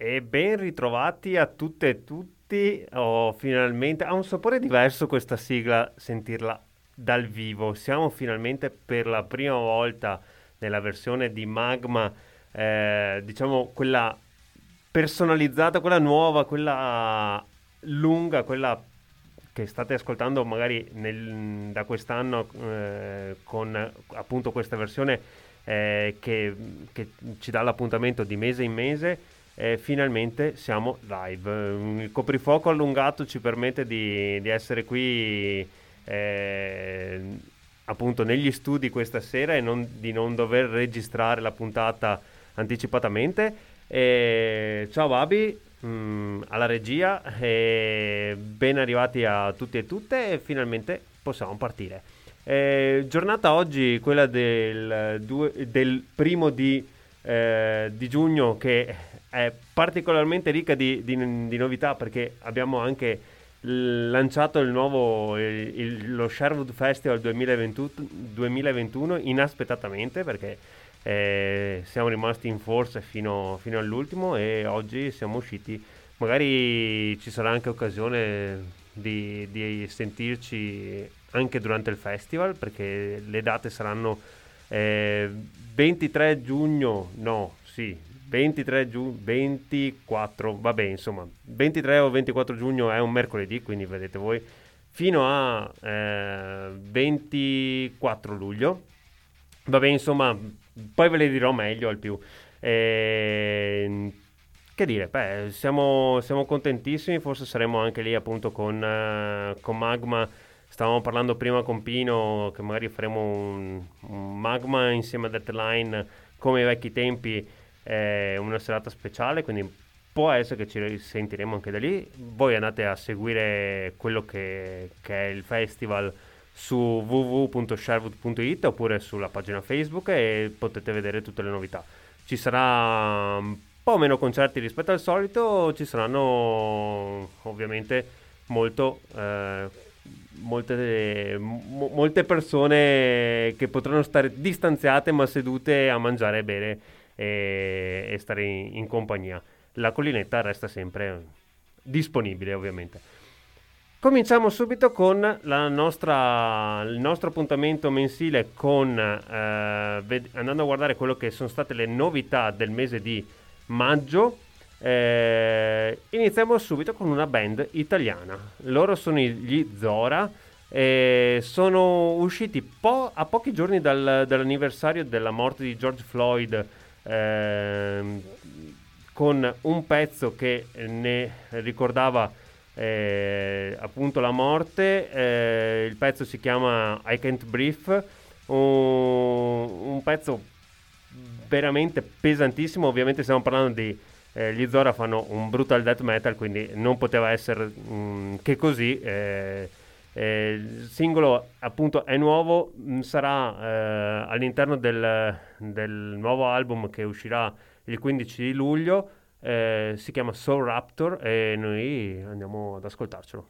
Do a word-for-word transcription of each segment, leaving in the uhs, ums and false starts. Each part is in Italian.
E ben ritrovati a tutte e tutti. Oh, finalmente ha un sapore diverso questa sigla, sentirla dal vivo. Siamo finalmente per la prima volta nella versione di Magma, eh, diciamo quella personalizzata, quella nuova, quella lunga, quella che state ascoltando magari nel- da quest'anno eh, con appunto questa versione eh, che, che ci dà l'appuntamento di mese in mese. Eh, finalmente siamo live. Mm, Il coprifuoco allungato ci permette di, di essere qui eh, appunto negli studi questa sera e non- di non dover registrare la puntata anticipatamente. E ciao Babi, mm, alla regia, e ben arrivati a tutti e tutte e finalmente possiamo partire. Eh, giornata oggi, quella del, due- del primo di, eh, di giugno, che è particolarmente ricca di, di- di novità perché abbiamo anche l- lanciato il nuovo, il- il- lo Sherwood Festival duemilaventuno, duemilaventuno inaspettatamente perché eh, siamo rimasti in forza fino, fino all'ultimo e oggi siamo usciti. Magari ci sarà anche occasione di, di sentirci anche durante il festival perché le date saranno eh, ventitré giugno, no, sì, ventitré giugno, ventiquattro, vabbè, insomma, ventitré o ventiquattro giugno è un mercoledì, quindi vedete voi, fino a eh, ventiquattro luglio. Vabbè, insomma, poi ve le dirò meglio al più. Ehm, che dire, beh, siamo, siamo contentissimi, forse saremo anche lì appunto con, eh, con Magma. Stavamo parlando prima con Pino che magari faremo un, un Magma insieme a Deadline come ai vecchi tempi, eh, una serata speciale, quindi può essere che ci risentiremo anche da lì. Voi andate a seguire quello che, che è il festival su w w w punto sherwood punto i t oppure sulla pagina Facebook e potete vedere tutte le novità. Ci sarà un po' meno concerti rispetto al solito, ci saranno ovviamente molto, eh, molte, mo- molte persone che potranno stare distanziate ma sedute a mangiare e bere e, e stare in, in compagnia. La collinetta resta sempre disponibile ovviamente. Cominciamo subito con la nostra, il nostro appuntamento mensile con, eh, ved- andando a guardare quello che sono state le novità del mese di maggio. Eh, iniziamo subito con una band italiana. Loro sono i- gli Zora e sono usciti po- a pochi giorni dal- dall'anniversario della morte di George Floyd, ehm, con un pezzo che ne ricordava eh, appunto la morte. Eh, il pezzo si chiama I Can't Breathe, un, un pezzo veramente pesantissimo. Ovviamente stiamo parlando di eh, gli Zora fanno un brutal death metal, quindi non poteva essere mh, che così. Eh, eh, il singolo appunto è nuovo, mh, sarà eh, all'interno del, del nuovo album che uscirà il quindici di luglio. Eh, si chiama Soul Raptor e noi andiamo ad ascoltarcelo.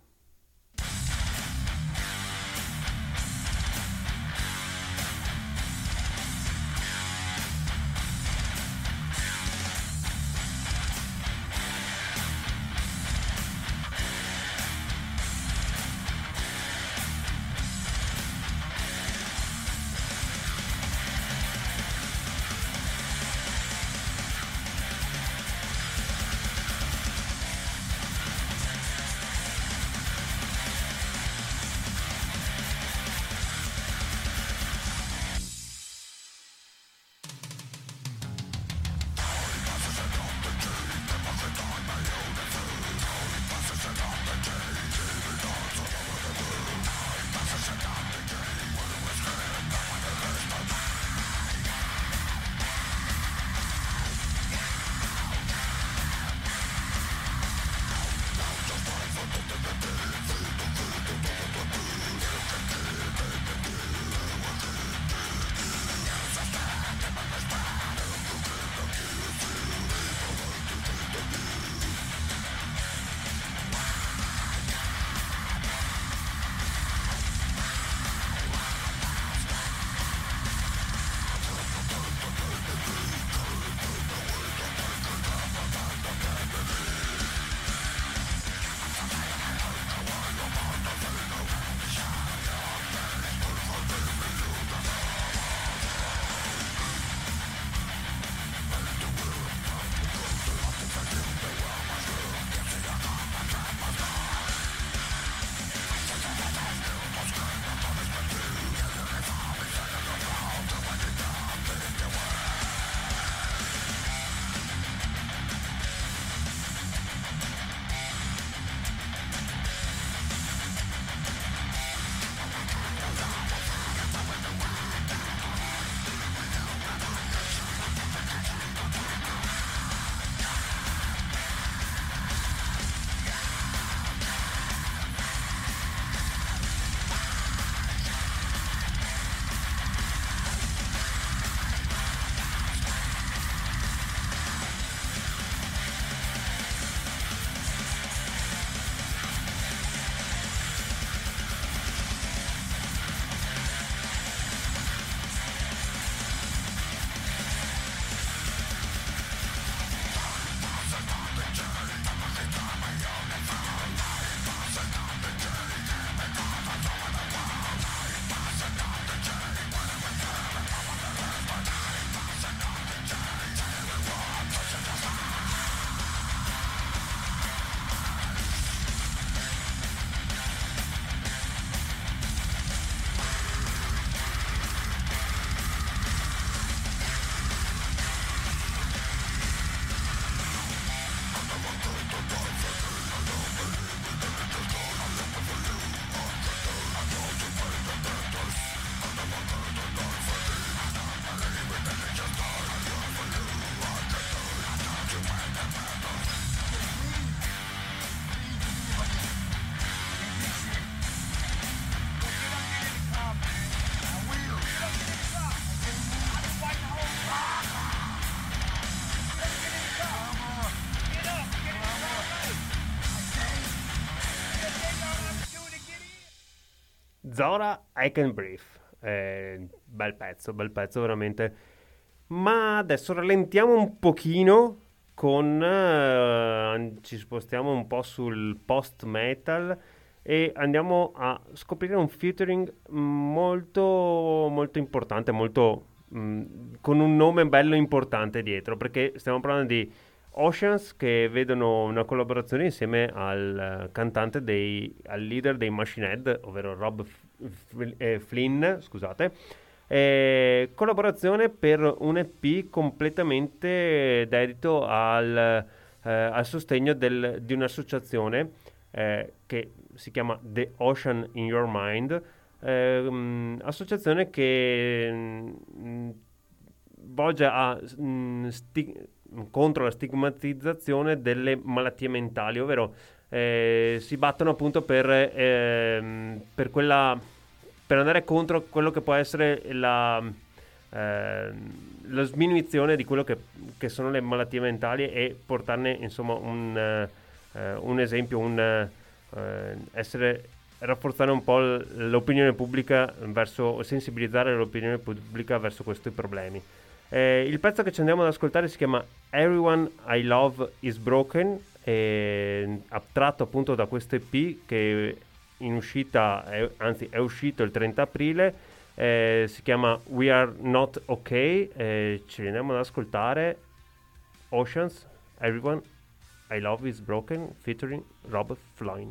Zora, I Can Breathe. Eh, bel pezzo, bel pezzo veramente. Ma adesso rallentiamo un pochino con... eh, ci spostiamo un po' sul post-metal e andiamo a scoprire un featuring molto, molto importante, molto, mh, con un nome bello importante dietro, perché stiamo parlando di Oceans, che vedono una collaborazione insieme al uh, cantante dei, al leader dei Machine Head, ovvero Rob F- F- eh, Flynn, scusate. Eh, collaborazione per un E P completamente dedito al, eh, al sostegno del, di un'associazione eh, che si chiama The Ocean in Your Mind, eh, mh, associazione che mh, volge a mh, sti- contro la stigmatizzazione delle malattie mentali, ovvero eh, si battono appunto per, ehm, per quella per andare contro quello che può essere la, eh, la sminuizione di quello che, che sono le malattie mentali e portarne insomma un, eh, un esempio, un eh, essere rafforzare un po' l'opinione pubblica verso, sensibilizzare l'opinione pubblica verso questi problemi. Eh, il pezzo che ci andiamo ad ascoltare si chiama Everyone I Love Is Broken, eh, attratto appunto da questo E P che in uscita, è, anzi è uscito il trenta aprile, eh, si chiama We Are Not Ok, eh, ci andiamo ad ascoltare Oceans, Everyone I Love Is Broken featuring Robert Flynn.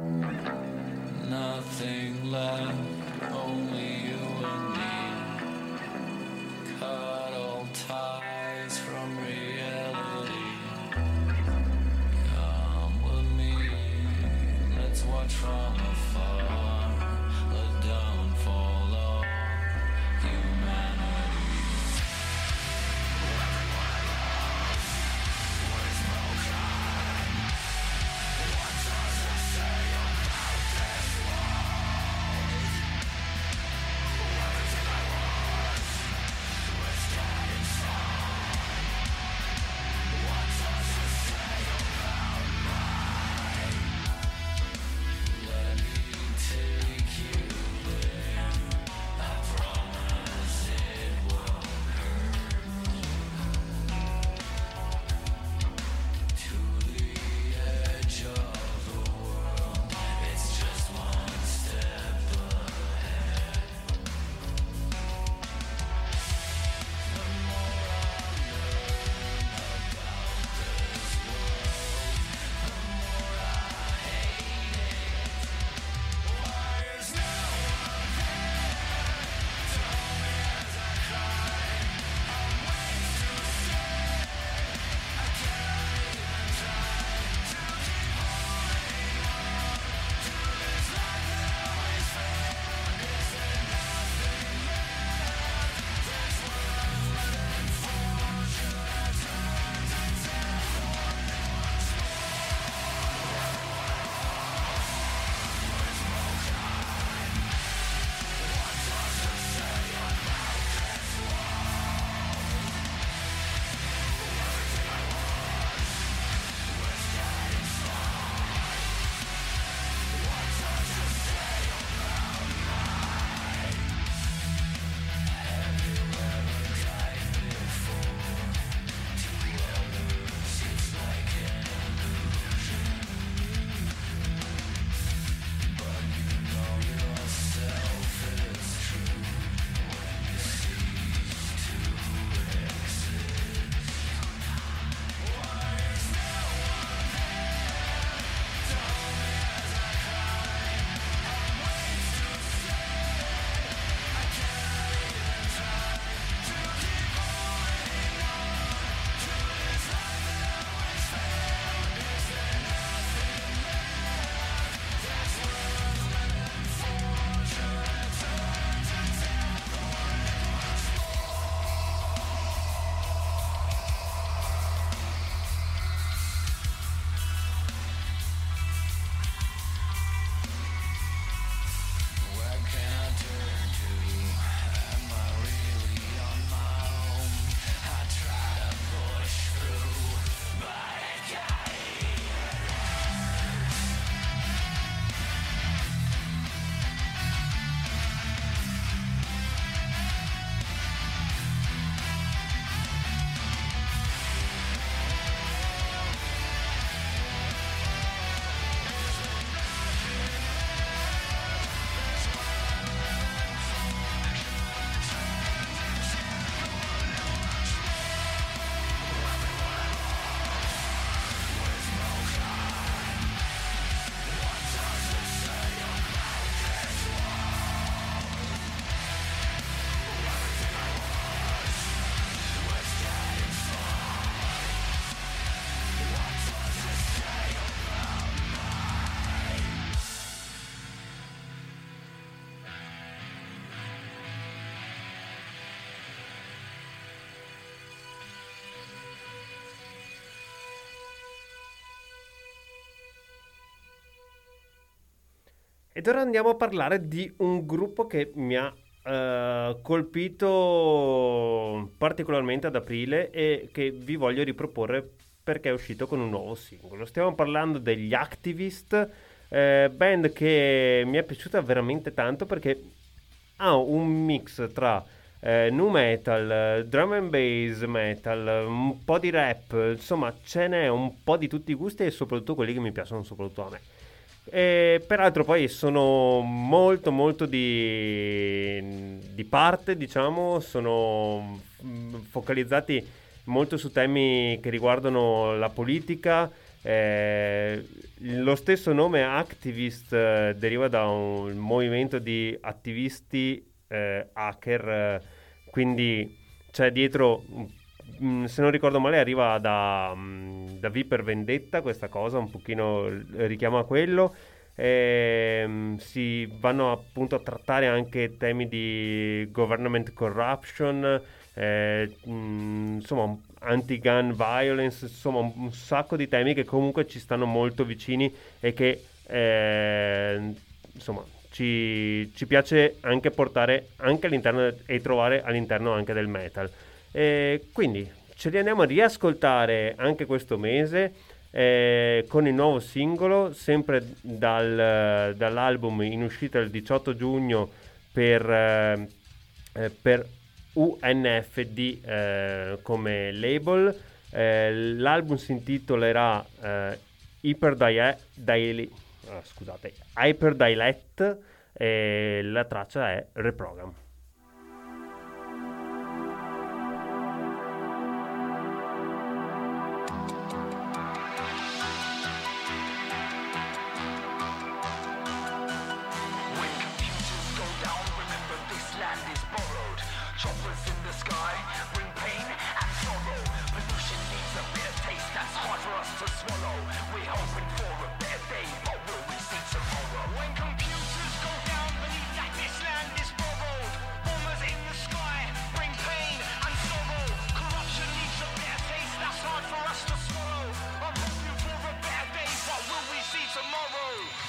Nothing left, only you and me. Cut all ties from reality. Come with me, let's watch from afar the downfall of humanity. Everyone I love was broken. What does it say about this world? Ed ora andiamo a parlare di un gruppo che mi ha eh, colpito particolarmente ad aprile e che vi voglio riproporre perché è uscito con un nuovo singolo. Stiamo parlando degli Activist, eh, band che mi è piaciuta veramente tanto perché ha un mix tra eh, nu metal, eh, drum and bass metal, un po' di rap, insomma ce n'è un po' di tutti i gusti e soprattutto quelli che mi piacciono soprattutto a me. E peraltro poi sono molto molto di, di parte, diciamo, sono mm, focalizzati molto su temi che riguardano la politica. Eh, lo stesso nome Activist eh, deriva da un movimento di attivisti eh, hacker, eh, quindi c'è dietro, mm, se non ricordo male, arriva da, mm, da V per Vendetta questa cosa, un pochino richiama quello. Ehm, si vanno appunto a trattare anche temi di government corruption, eh, mh, insomma anti-gun violence, insomma un, un sacco di temi che comunque ci stanno molto vicini e che eh, insomma ci, ci piace anche portare anche all'interno e trovare all'interno anche del metal. E quindi ce li andiamo a riascoltare anche questo mese eh, con il nuovo singolo, sempre dal, dall'album in uscita il diciotto giugno per, eh, eh, per U N F D eh, come label. Eh, l'album si intitolerà eh, Hyper Dia- Daily, ah, scusate, Hyper Dialect e la traccia è Reprogram. When computers go down, remember this land is borrowed. Choppers in the sky bring pain and sorrow. Pollution leaves a bitter taste that's hard for us to swallow. We're hoping for a better day, but will we see tomorrow? When computers go down, believe that this land is borrowed. Bombers in the sky bring pain and sorrow. Corruption leaves a bitter taste that's hard for us to swallow. I'm hoping for a better day, but will we see tomorrow?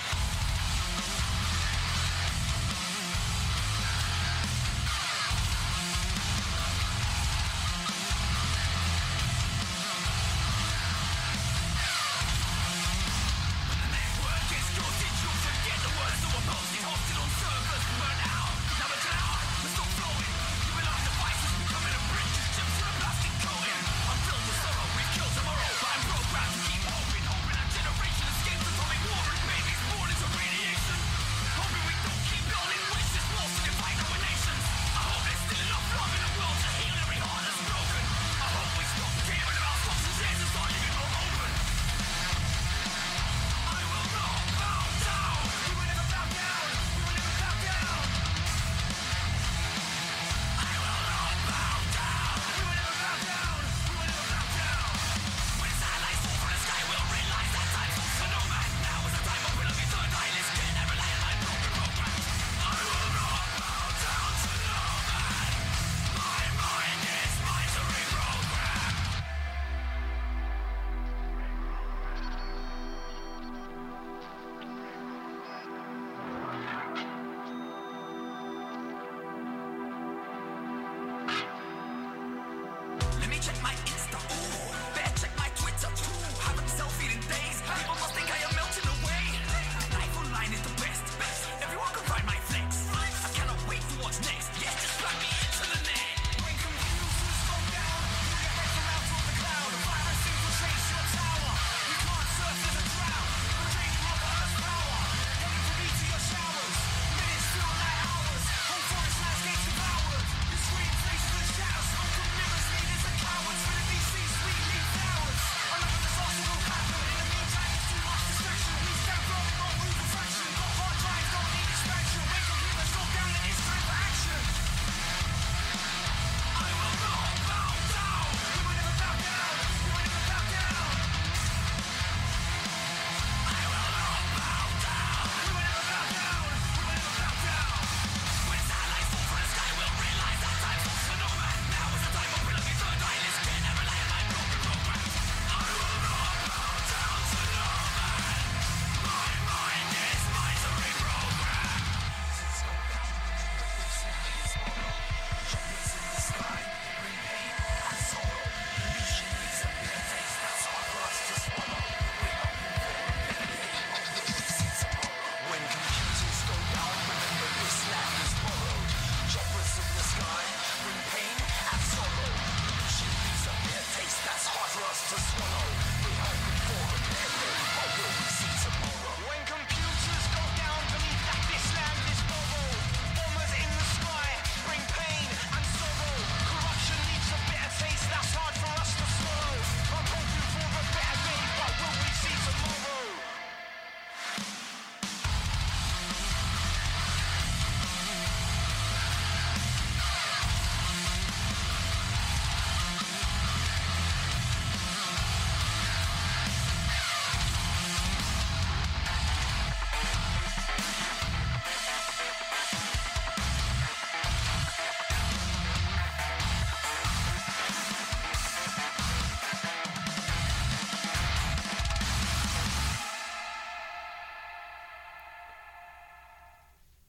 Let me check my Insta, ooh. Better check my Twitter, too. Haven't selfied in days. People must think I am melting away. Life online is the best. Everyone can find my flex. I cannot wait for what's next. Yeah, just plug me into the net. When computers go down, you get right from out of the cloud. A virus infiltrates your tower. You can't surf in the drought. I'm draining Mother Earth's power. Heading for me to your showers. Minutes feel like hours. Whole forest landscapes devoured. You scream faces and shouts. Smoke and mirrors, leaders and cowards.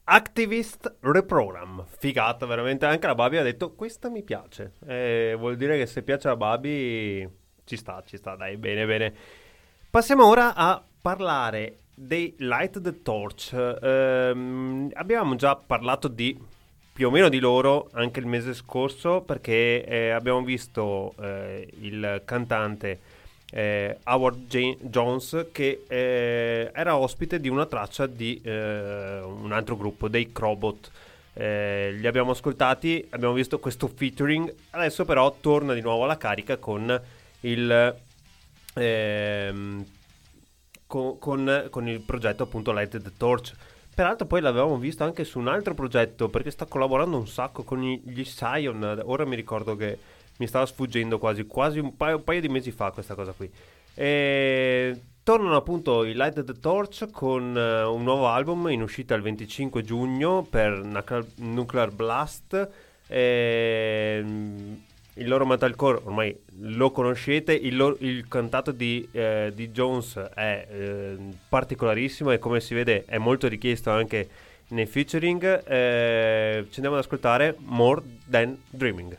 Activist Reprogram, figata veramente, anche la Babi ha detto questa mi piace, eh, vuol dire che se piace a Babi ci sta, ci sta, dai, bene, bene. Passiamo ora a parlare dei Light the Torch. Ehm, abbiamo già parlato di più o meno di loro anche il mese scorso perché eh, abbiamo visto eh, il cantante eh, Howard J- Jones che eh, era ospite di una traccia di eh, un altro gruppo, dei Crobot. Eh, li abbiamo ascoltati, abbiamo visto questo featuring, adesso però torna di nuovo alla carica con il ehm, con, con, con il progetto appunto Light the Torch. Peraltro poi l'avevamo visto anche su un altro progetto perché sta collaborando un sacco con gli Scion. Ora mi ricordo che mi stava sfuggendo quasi, quasi un paio, un paio di mesi fa questa cosa qui. E tornano appunto i Light the Torch con uh, un nuovo album in uscita il venticinque giugno per Nuclear, Nuclear Blast. E, il loro metalcore ormai lo conoscete, il, loro, il cantato di, eh, di Jones è eh, particolarissimo e come si vede è molto richiesto anche nei featuring. Eh, ci andiamo ad ascoltare More Than Dreaming.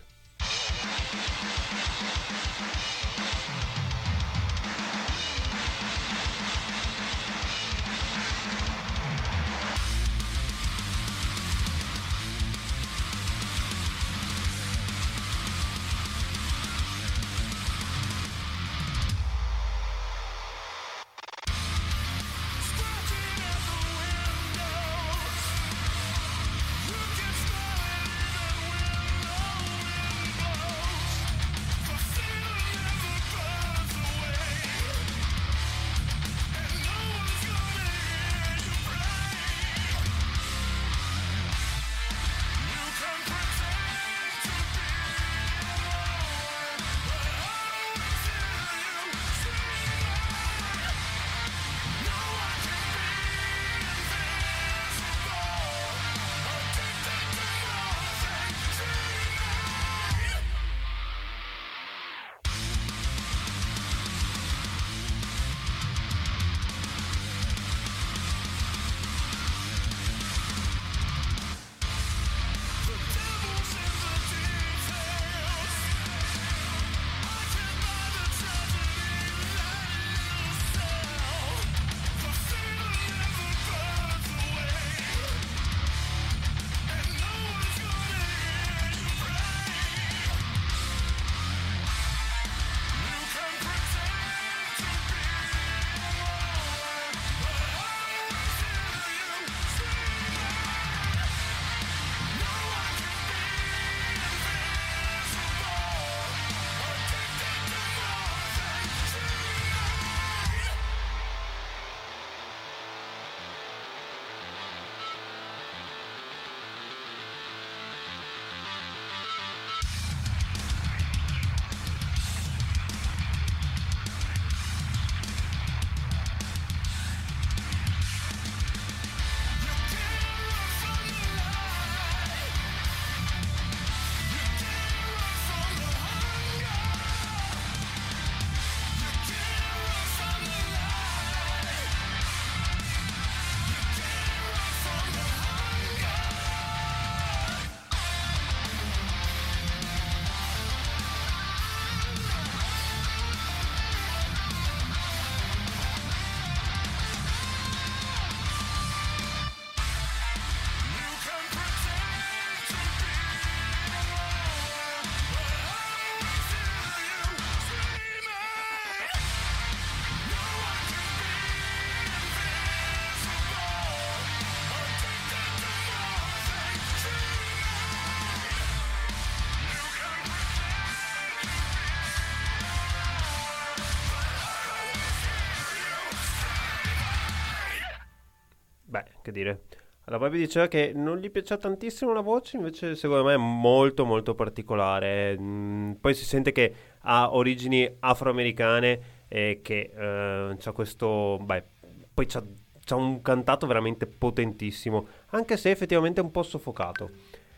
Beh, che dire. La Bobby diceva che non gli piaceva tantissimo la voce, invece secondo me è molto molto particolare. Mm, poi si sente che ha origini afroamericane e che eh, c'ha questo... Beh, poi c'ha, c'ha un cantato veramente potentissimo, anche se effettivamente è un po' soffocato.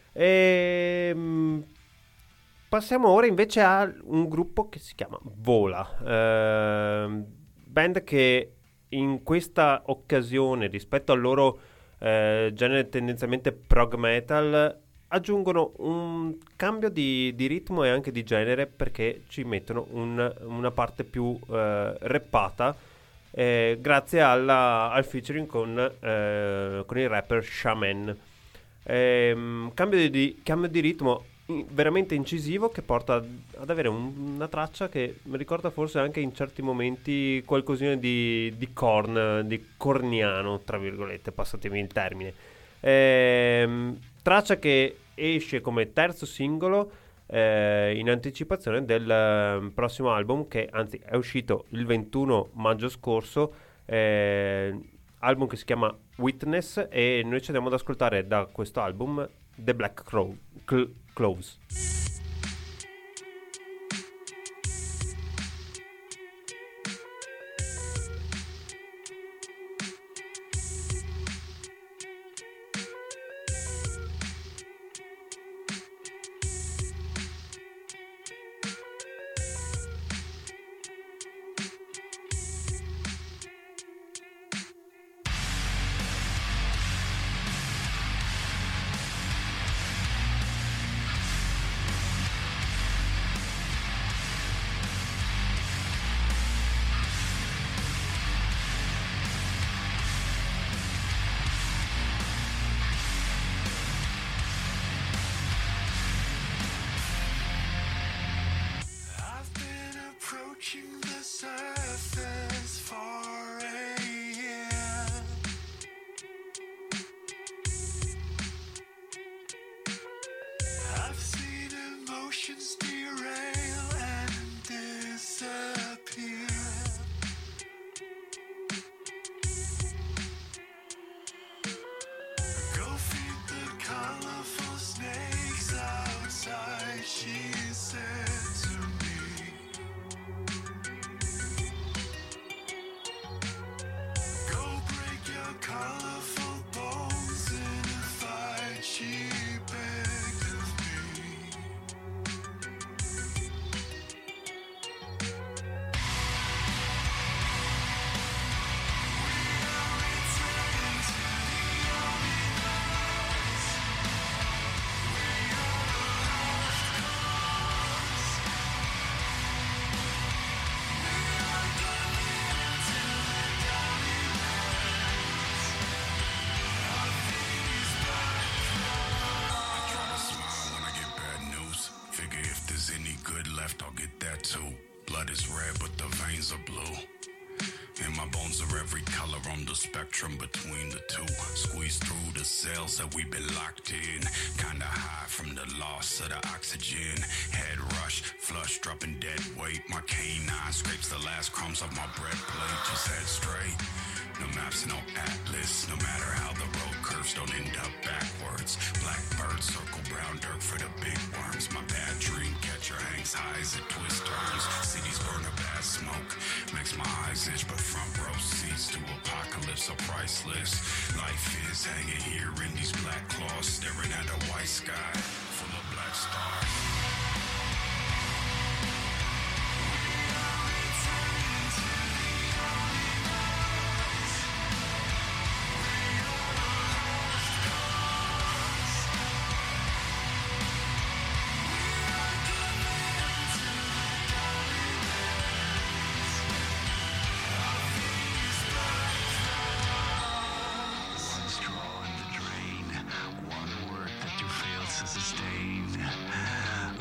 E... Passiamo ora invece a un gruppo che si chiama Vola, eh, band che in questa occasione rispetto al loro eh, genere tendenzialmente prog metal, aggiungono un cambio di, di ritmo e anche di genere, perché ci mettono un, una parte più eh, rappata, eh, grazie alla, al featuring con, eh, con il rapper Shaman. Ehm, cambio, di, cambio di ritmo in- veramente incisivo, che porta ad avere un- una traccia che mi ricorda forse anche in certi momenti qualcosina di, di Korn, di corniano, tra virgolette, passatemi il termine. Ehm, traccia che esce come terzo singolo eh, in anticipazione del eh, prossimo album, che anzi è uscito il ventuno maggio scorso, eh, album che si chiama Witness, e noi ci andiamo ad ascoltare da questo album The Black Crow, Cl- Cloves. I've been approaching the surface for a year. I've seen emotions derail and disappear. Go feed the colorful snakes outside, she said to me. Go break your colorful bones in a fight, she begged of me. Left, I'll get that too. Blood is red, but the veins are blue. And my bones are every color on the spectrum between the two. Squeeze through the cells that we've been locked in. Kinda high from the loss of the oxygen. Head rush, flush, dropping dead weight. My canine scrapes the last crumbs off my bread plate. Just head straight. No maps, no atlas. No matter how the road curves, don't end up backwards. Blackbird circle brown dirt for the big worms. My bad dream catcher hangs high as it twist turns. Cities burn a bad smoke. Makes my eyes itch, but front row seats to apocalypse are priceless. Life is hanging here in these black claws, staring at a white sky full of black stars. One straw in the drain, one word that you fail to sustain.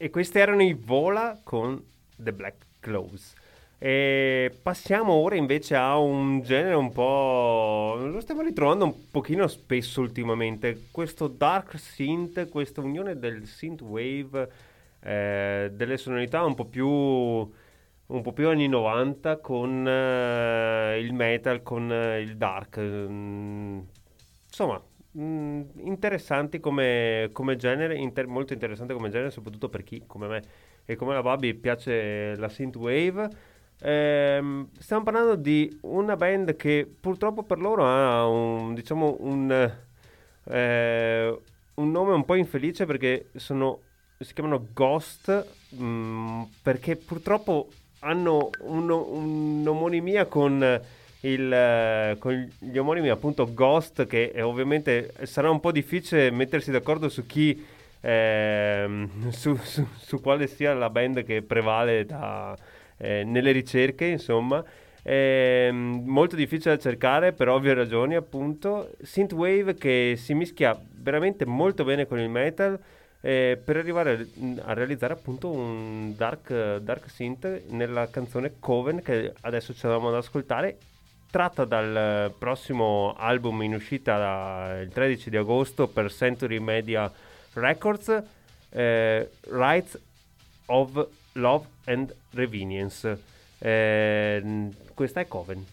e questi erano i Vola con The Black Clothes. E passiamo ora invece a un genere un po'... lo stiamo ritrovando un pochino spesso ultimamente, questo dark synth, questa unione del synthwave, eh, delle sonorità un po' più un po' più anni novanta con eh, il metal, con eh, il dark. Mm, insomma, mm, interessanti come, come genere, inter- molto interessante come genere, soprattutto per chi come me e come la Babi piace la synthwave. Ehm, stiamo parlando di una band che purtroppo per loro ha un, diciamo, un, eh, un nome un po' infelice, perché sono, si chiamano Ghost, mh, perché purtroppo hanno un- un'omonimia con il, eh, con gli omonimi appunto Ghost, che eh, ovviamente sarà un po' difficile mettersi d'accordo su chi ehm, su, su- su quale sia la band che prevale da, eh, nelle ricerche, insomma. Ehm, molto difficile da cercare per ovvie ragioni, appunto. Synthwave che si mischia veramente molto bene con il metal, eh, per arrivare a realizzare appunto un dark, dark synth nella canzone Coven, che adesso ci andiamo ad ascoltare, tratta dal prossimo album in uscita da- il tredici di agosto per Century Media Records, eh, Rights of Love and Revenience. Eh, questa è Coven.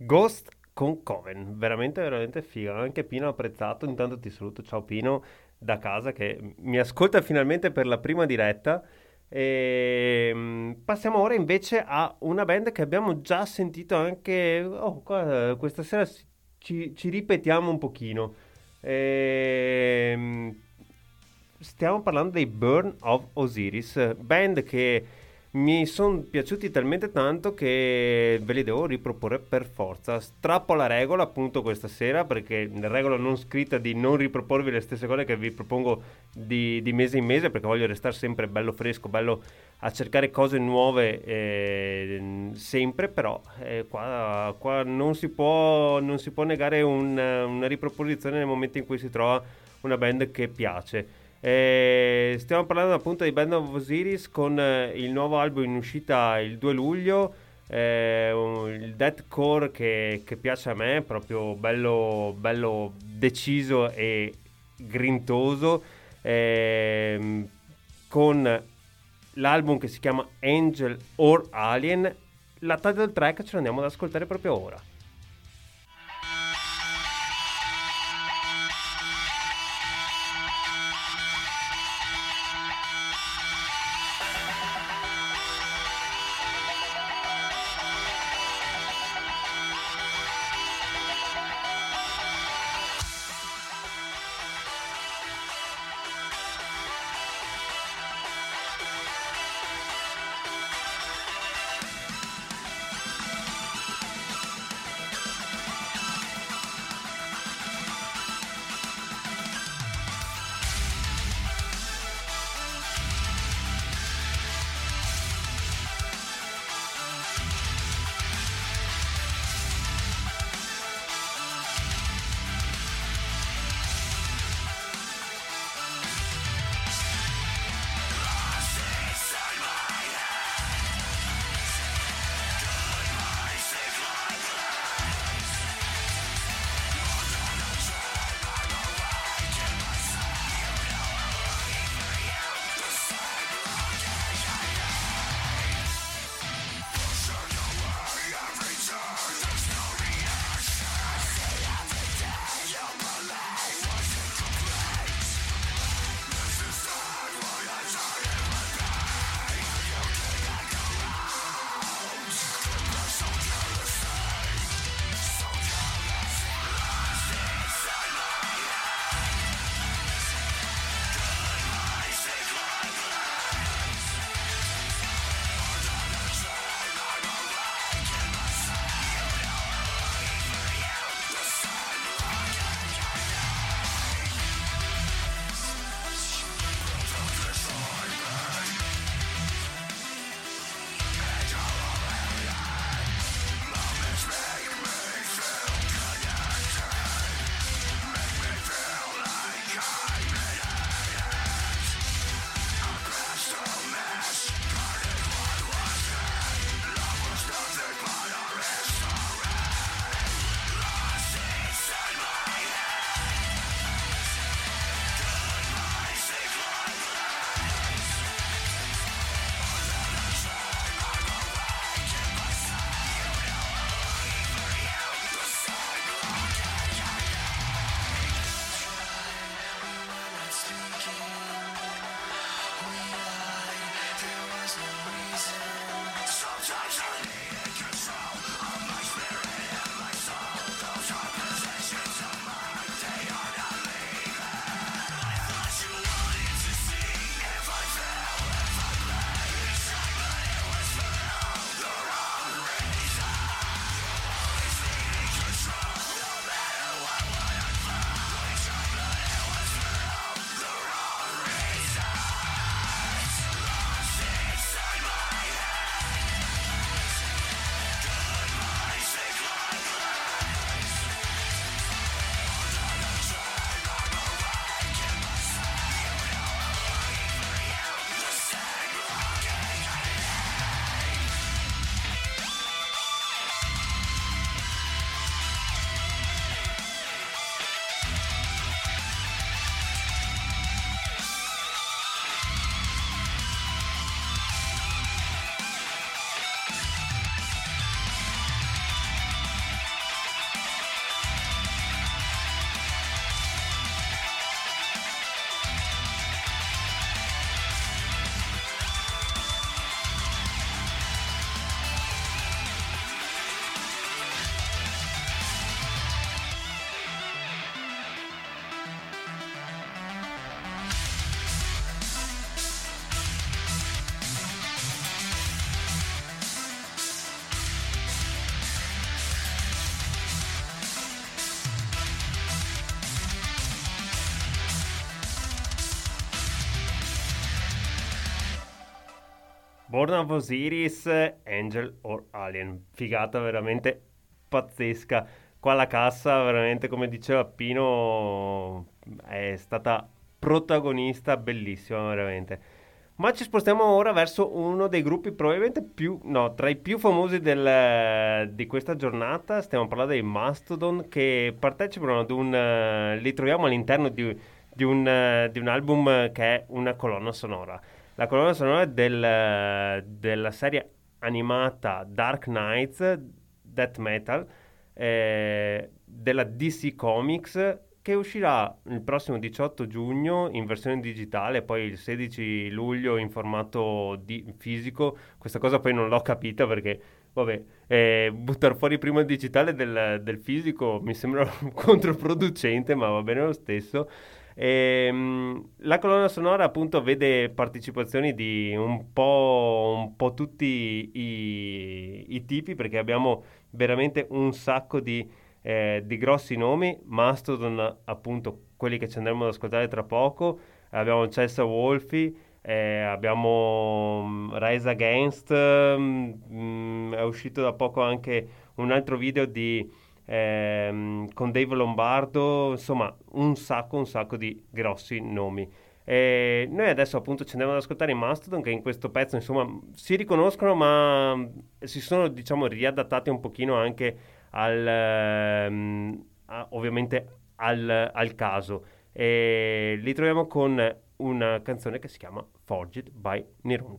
Ghost con Coven, veramente veramente figa, anche Pino ha apprezzato, intanto ti saluto, ciao Pino da casa che mi ascolta finalmente per la prima diretta. E mm, passiamo ora invece a una band che abbiamo già sentito anche oh, qua- questa sera si- ci, ci ripetiamo un pochino. Ehm, stiamo parlando dei Burn of Osiris, band che mi sono piaciuti talmente tanto che ve li devo riproporre per forza. Strappo la regola appunto questa sera perché la regola non scritta di non riproporvi le stesse cose che vi propongo di, di mese in mese perché voglio restare sempre bello fresco, bello a cercare cose nuove eh, sempre, però eh, qua, qua non, si può, non si può negare un- una riproposizione nel momento in cui si trova una band che piace. Eh, stiamo parlando appunto di Band of Osiris con eh, il nuovo album in uscita il due luglio, eh, un- il deathcore che, che piace a me, proprio bello, bello deciso e grintoso, ehm, con l'album che si chiama Angel or Alien. La title track ce l'andiamo ad ascoltare proprio ora. Born of Osiris, Angel or Alien. Figata veramente pazzesca. Qua la cassa, veramente, come diceva Pino, è stata protagonista, bellissima, veramente. Ma ci spostiamo ora verso uno dei gruppi probabilmente più, no, tra i più famosi del- di questa giornata. Stiamo parlando dei Mastodon che partecipano ad un... eh, li troviamo all'interno di, di un, eh, di un album che è una colonna sonora. La colonna sonora del- della serie animata Dark Knights, Death Metal, eh, della D C Comics, che uscirà il prossimo diciotto giugno in versione digitale, poi il sedici luglio in formato di fisico. Questa cosa poi non l'ho capita perché, vabbè, eh, buttare fuori prima il digitale del, del fisico mi sembra controproducente, ma va bene lo stesso. Ehm, la colonna sonora appunto vede partecipazioni di un po', un po' tutti i, i tipi, perché abbiamo veramente un sacco di, eh, di grossi nomi. Mastodon, appunto, quelli che ci andremo ad ascoltare tra poco. Abbiamo Chessa Wolfi, eh, abbiamo mm, Rise Against, mm, mm, è uscito da poco anche un altro video di ehm, con Dave Lombardo, insomma un sacco, un sacco di grossi nomi. E noi adesso appunto ci andiamo ad ascoltare i Mastodon, che in questo pezzo insomma si riconoscono, ma mm, si sono diciamo riadattati un pochino anche al, ehm, a- ovviamente al, al caso. E li troviamo con una canzone che si chiama Forged by Nirun.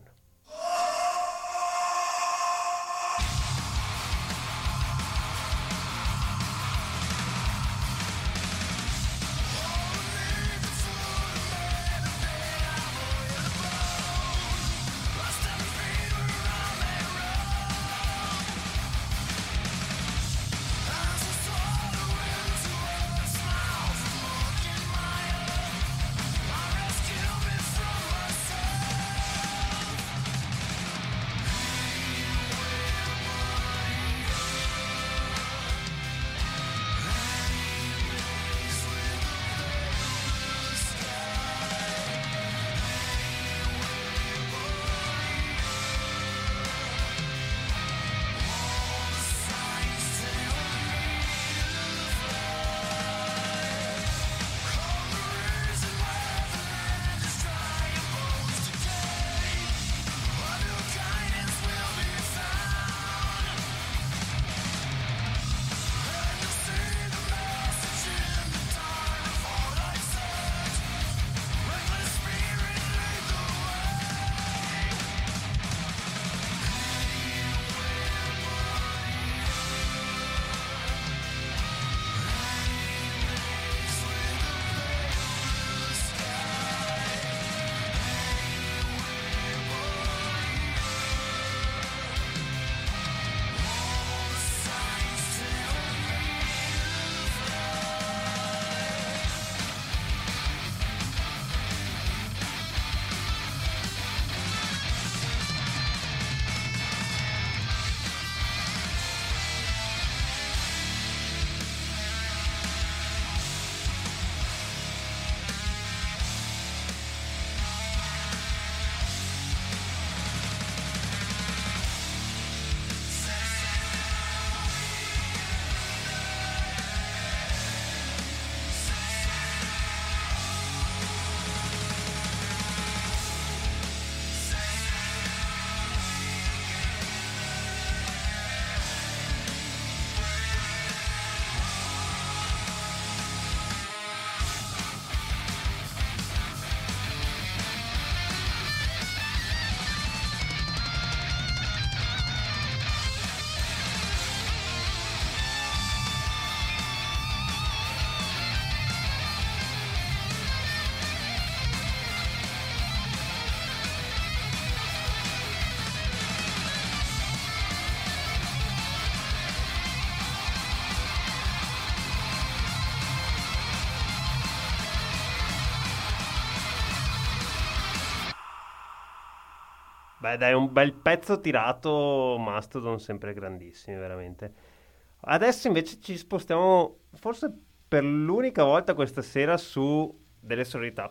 Beh, dai, un bel pezzo tirato, Mastodon sempre grandissimi, veramente. Adesso invece ci spostiamo, forse per l'unica volta questa sera, su delle sonorità più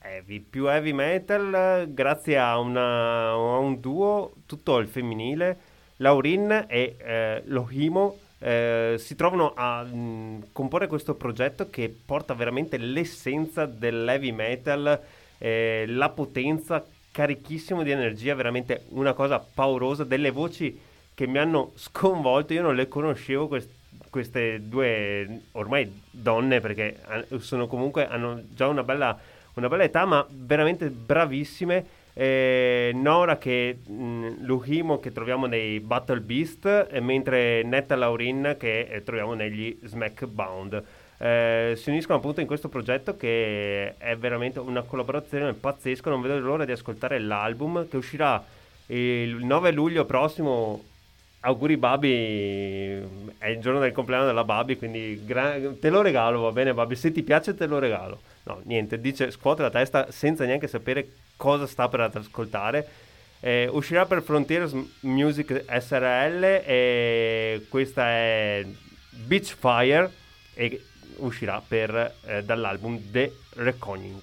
heavy, più heavy metal, grazie a, una, a un duo, tutto il femminile, Laurin e eh, Lohimo, eh, si trovano a mh, comporre questo progetto che porta veramente l'essenza dell'heavy metal, eh, la potenza, carichissimo di energia, veramente una cosa paurosa, delle voci che mi hanno sconvolto. Io non le conoscevo quest- queste due ormai donne, perché sono comunque, hanno già una bella, una bella età, ma veramente bravissime. Eh, Nora che mh, Luhimo che troviamo nei Battle Beast, e mentre Netta Laurin che eh, troviamo negli Smackbound. Eh, si uniscono appunto in questo progetto che è veramente una collaborazione pazzesca. Non vedo l'ora di ascoltare l'album che uscirà il nove luglio prossimo. Auguri Babi, è il giorno del compleanno della Babi, quindi gra- te lo regalo, va bene Babi, se ti piace te lo regalo. No, niente, dice scuote la testa senza neanche sapere cosa sta per ascoltare. Eh, uscirà per Frontiers Music S R L e questa è Beach Fire e uscirà per, eh, dall'album The Reckoning.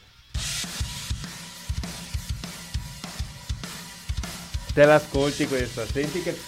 Te l'ascolti questa, senti che...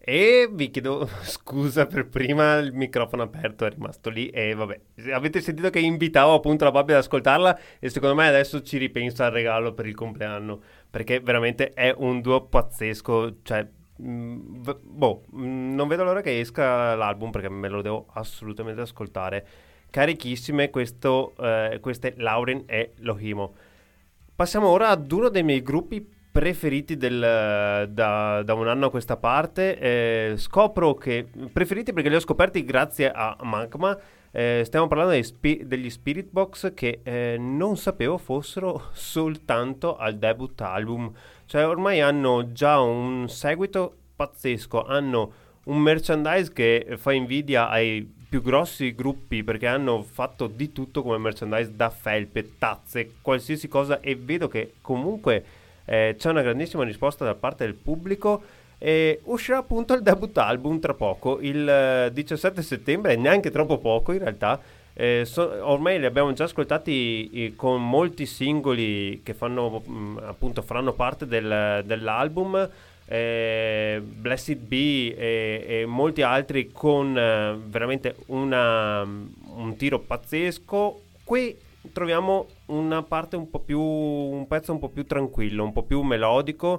E vi chiedo scusa per prima, il microfono aperto è rimasto lì e vabbè, avete sentito che invitavo appunto la Bobby ad ascoltarla e secondo me adesso ci ripensa al regalo per il compleanno, perché veramente è un duo pazzesco, cioè, mh, v- boh, mh, non vedo l'ora che esca l'album perché me lo devo assolutamente ascoltare. Carichissime questo, eh, queste Lauren e Lohimo. Passiamo ora ad uno dei miei gruppi preferiti del, da, da un anno a questa parte. Eh, scopro che preferiti perché li ho scoperti grazie a Magma. Eh, stiamo parlando dei spi- degli Spirit Box che eh, non sapevo fossero soltanto al debut album. Cioè ormai hanno già un seguito pazzesco, hanno un merchandise che fa invidia ai più grossi gruppi perché hanno fatto di tutto come merchandise, da felpe, tazze, qualsiasi cosa, e vedo che comunque eh, c'è una grandissima risposta da parte del pubblico. E uscirà appunto il debut album tra poco, il eh, diciassette settembre, neanche troppo poco in realtà. Eh, so- ormai li abbiamo già ascoltati eh, con molti singoli che fanno mh, appunto faranno parte del- dell'album. eh, Blessed Be e, e molti altri con eh, veramente una, un tiro pazzesco. Qui troviamo una parte un po' più, un pezzo un po' più tranquillo, un po' più melodico,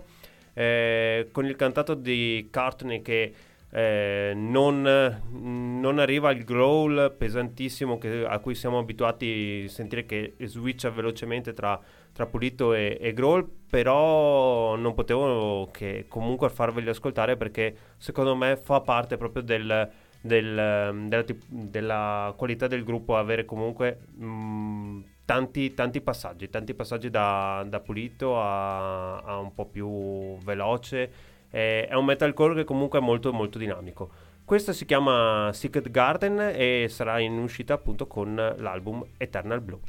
eh, con il cantato di Courtney che eh, non, non arriva al growl pesantissimo che, a cui siamo abituati a sentire, che switcha velocemente tra, tra pulito e, e growl, però non potevo che comunque farveli ascoltare perché secondo me fa parte proprio del, del, della, della qualità del gruppo avere comunque mh, tanti, tanti passaggi, tanti passaggi da, da pulito a, a un po' più veloce. Eh, è un metalcore che comunque è molto molto dinamico. Questo si chiama Secret Garden e sarà in uscita appunto con l'album Eternal Blue.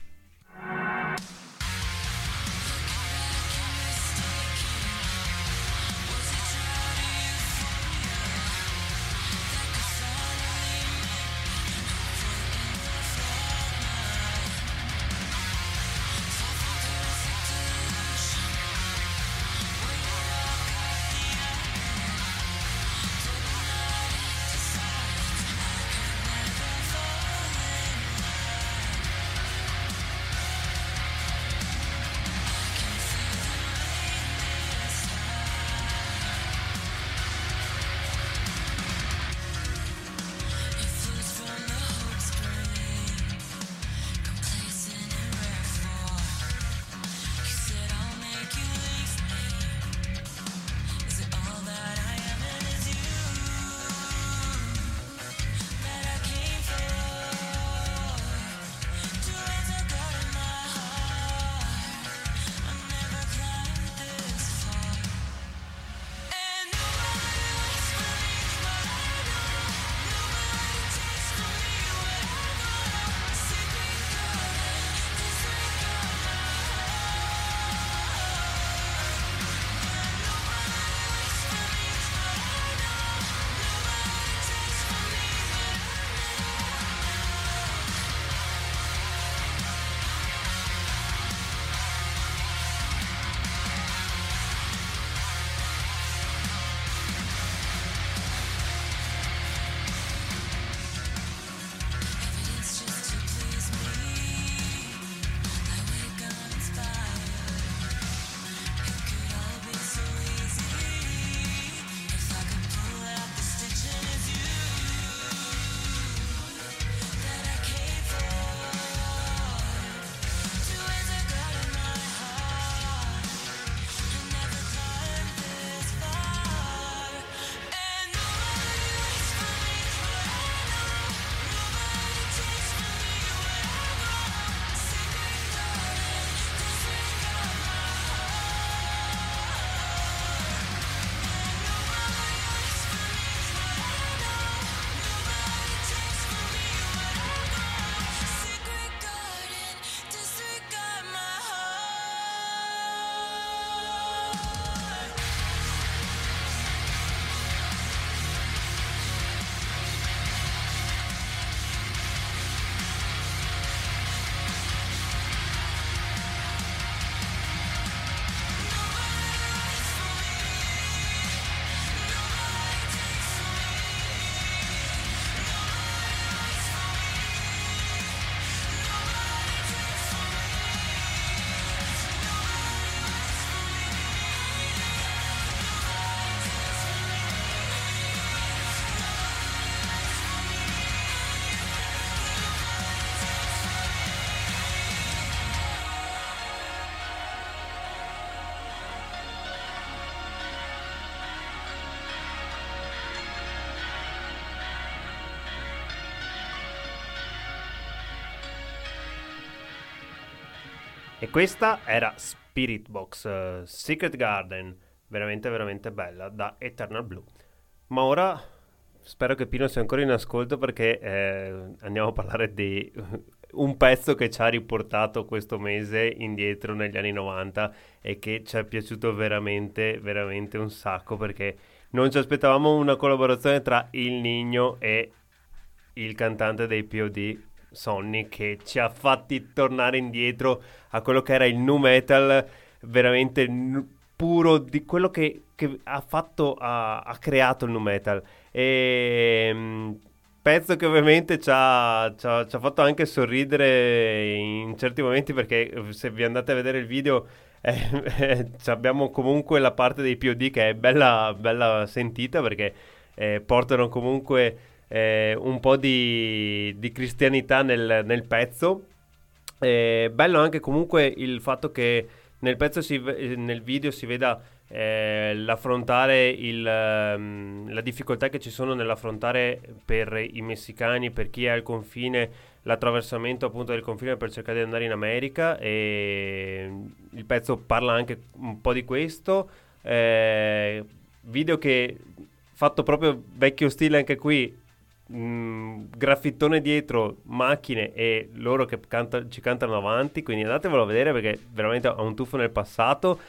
E questa era Spirit Box, uh, Secret Garden, veramente veramente bella, da Eternal Blue. Ma ora spero che Pino sia ancora in ascolto, perché eh, andiamo a parlare di un pezzo che ci ha riportato questo mese indietro negli anni novanta e che ci è piaciuto veramente veramente un sacco, perché non ci aspettavamo una collaborazione tra il Nino e il cantante dei P O D, Sonny, che ci ha fatti tornare indietro a quello che era il nu metal veramente n- puro, di quello che, che ha fatto, ha, ha creato il nu metal. E mh, pezzo che ovviamente ci ha, ci, ha, ci ha fatto anche sorridere in certi momenti, perché se vi andate a vedere il video eh, eh, abbiamo comunque la parte dei P O D che è bella, bella sentita, perché eh, portano comunque Eh, un po' di, di cristianità nel, nel pezzo. Eh, bello anche comunque il fatto che nel pezzo si, nel video si veda eh, l'affrontare il, um, la difficoltà che ci sono nell'affrontare per i messicani, per chi è al confine, l'attraversamento appunto del confine per cercare di andare in America. E il pezzo parla anche un po' di questo. Eh, video che fatto proprio vecchio stile anche qui. Mm, graffittone dietro, macchine e loro che canta, ci cantano avanti, quindi andatevelo a vedere, perché veramente ha un tuffo nel passato.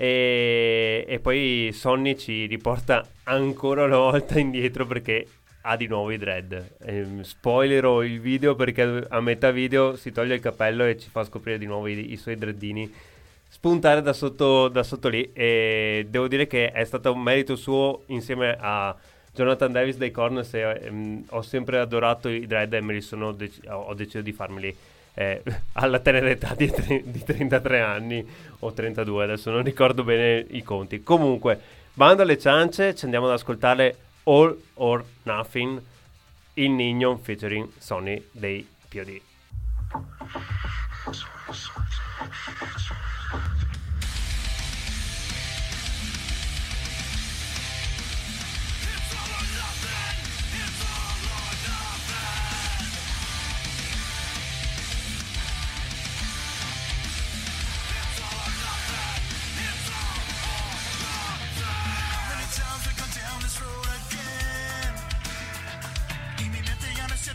E, e poi Sonny ci riporta ancora una volta indietro, perché ha di nuovo i dread. E, spoilerò il video, perché a metà video si toglie il cappello e ci fa scoprire di nuovo i, i suoi dreadini spuntare da sotto, da sotto lì. E devo dire che è stato un merito suo insieme a Jonathan Davis dei Corners. E, um, ho sempre adorato i dread e me li sono dec- ho deciso di farmeli eh, alla tenera età di, tre- di trentatré anni o trentadue, adesso non ricordo bene i conti. Comunque, bando alle ciance, ci andiamo ad ascoltare All or Nothing, il Nino featuring Sonny dei P O D.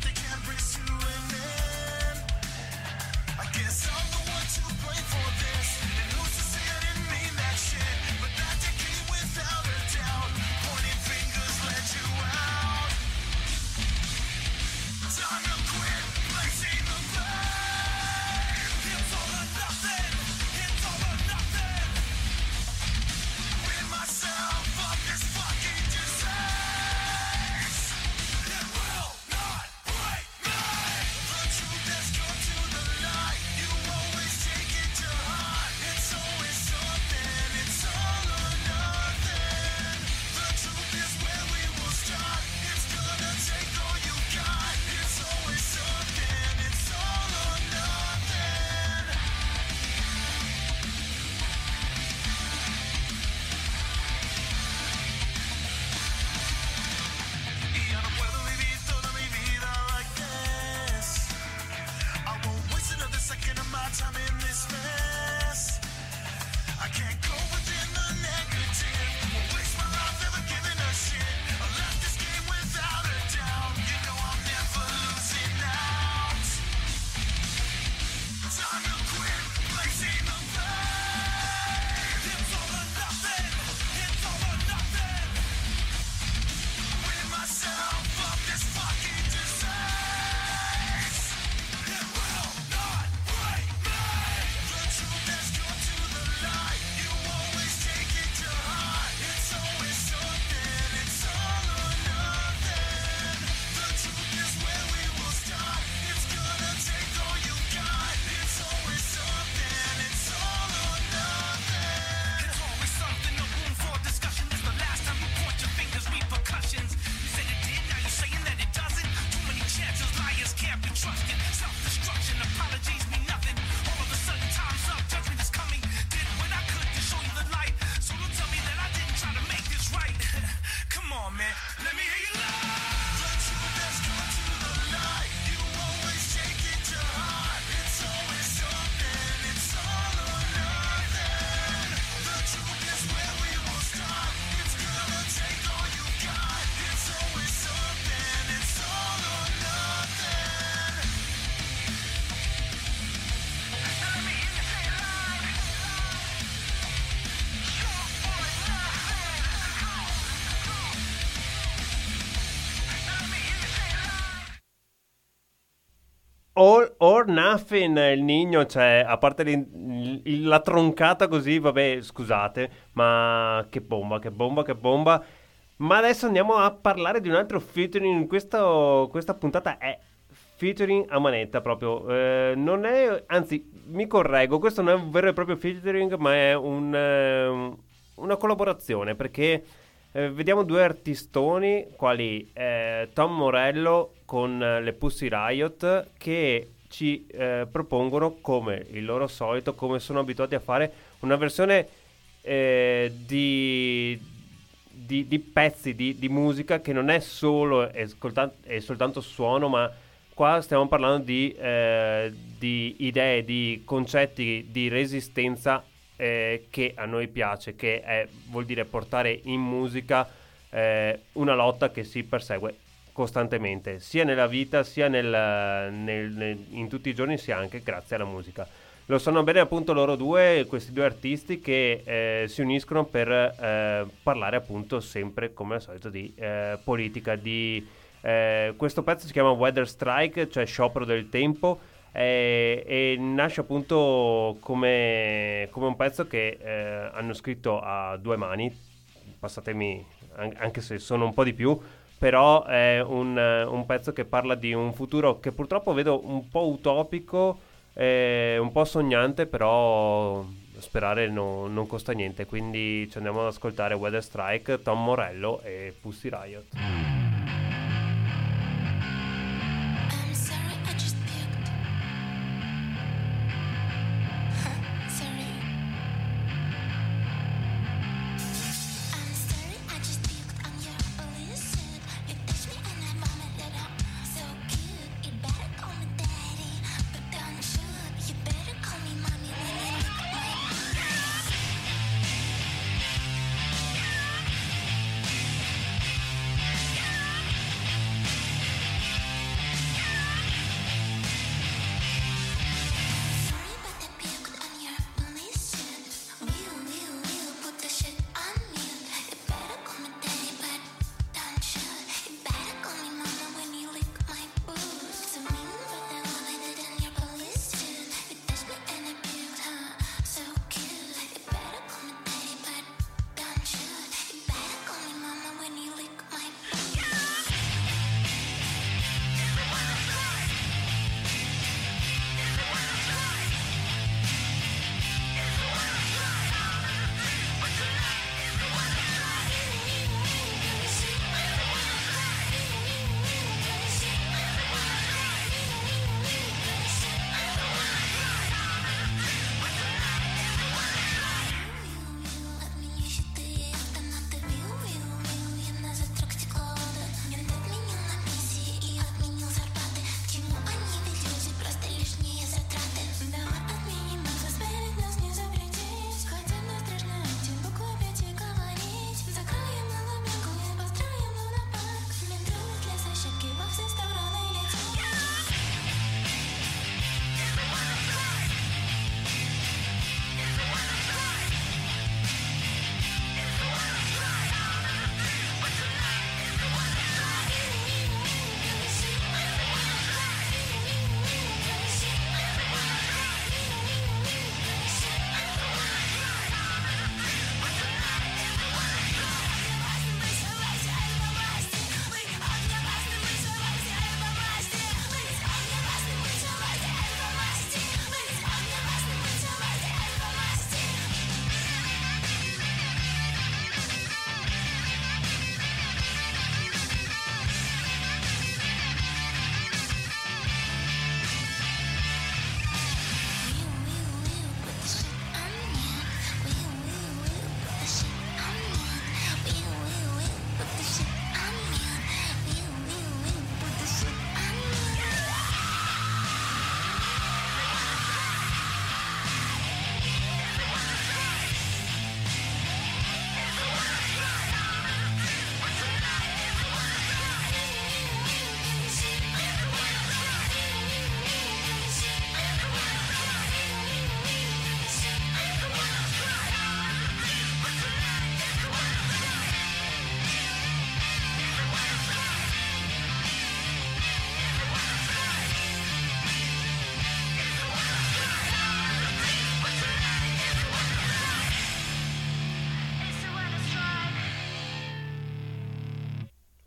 Guess I'm the one to blame for this. All or Nothing, il Nino, cioè, a parte l'in- il- la troncata così, vabbè, scusate, ma che bomba, che bomba, che bomba. Ma adesso andiamo a parlare di un altro featuring. Questo, questa puntata è featuring a manetta proprio. Eh, non è, anzi, mi correggo, questo non è un vero e proprio featuring, ma è un, eh, una collaborazione, perché eh, vediamo due artistoni, quali eh, Tom Morello con eh, le Pussy Riot, che ci eh, propongono, come il loro solito, come sono abituati a fare, una versione eh, di, di, di pezzi di, di musica che non è solo è, soltan- è soltanto suono, ma qua stiamo parlando di, eh, di idee, di concetti di resistenza eh, che a noi piace, che è, vuol dire portare in musica eh, una lotta che si persegue costantemente, sia nella vita, sia nel, nel, nel, in tutti i giorni, sia anche grazie alla musica. Lo sanno bene appunto loro due, questi due artisti che eh, si uniscono per eh, parlare appunto sempre, come al solito, di eh, politica, di... Eh, questo pezzo si chiama Weather Strike, cioè sciopero del tempo, eh, e nasce appunto come, come un pezzo che eh, hanno scritto a due mani, passatemi an- anche se sono un po' di più, però è un, un pezzo che parla di un futuro che purtroppo vedo un po' utopico, eh, un po' sognante, però sperare no, non costa niente, quindi ci andiamo ad ascoltare Weather Strike, Tom Morello e Pussy Riot. I'm sorry, I just puked. Sorry. I'm sorry, I just puked on your blue suit. You touched me and I vomited up. So cute, you better call me daddy, but don't shoot. You better call me mommy when you look at my eyes.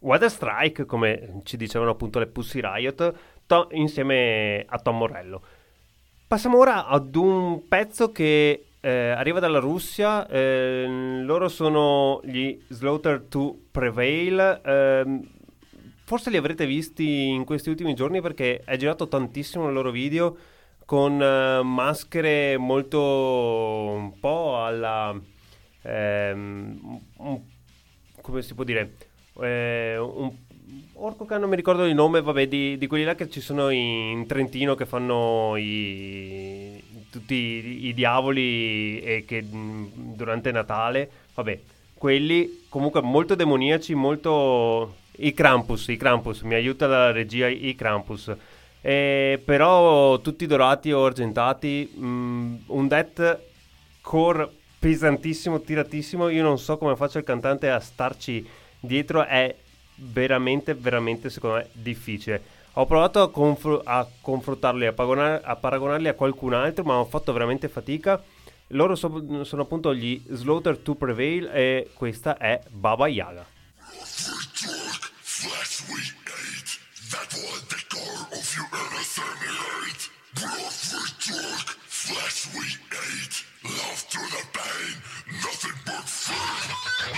Weather Strike, come ci dicevano appunto le Pussy Riot, to- insieme a Tom Morello. Passiamo ora ad un pezzo che eh, arriva dalla Russia, eh, loro sono gli Slaughter to Prevail, ehm, forse li avrete visti in questi ultimi giorni perché è girato tantissimo il loro video con eh, maschere molto un po' alla... ehm, un- come si può dire? Eh, un orco che non mi ricordo il nome, vabbè, di, di quelli là che ci sono in Trentino che fanno i, tutti i, i diavoli e che mh, durante Natale, vabbè, quelli comunque molto demoniaci, molto... I Krampus, i Krampus, mi aiuta la regia, i Krampus. Eh, però tutti dorati o argentati, mh, un death core pesantissimo, tiratissimo. Io non so come faccia il cantante a starci dietro, è veramente, veramente secondo me difficile. Ho provato a, confr- a confrontarli, a, paragonar- a paragonarli a qualcun altro, ma ho fatto veramente fatica. Loro so- sono appunto gli Slaughter to Prevail e questa è Baba Yaga. Flesh we ate, that was the core of your innocent hate. Blood we took, flesh we ate, love through the pain, nothing but fear.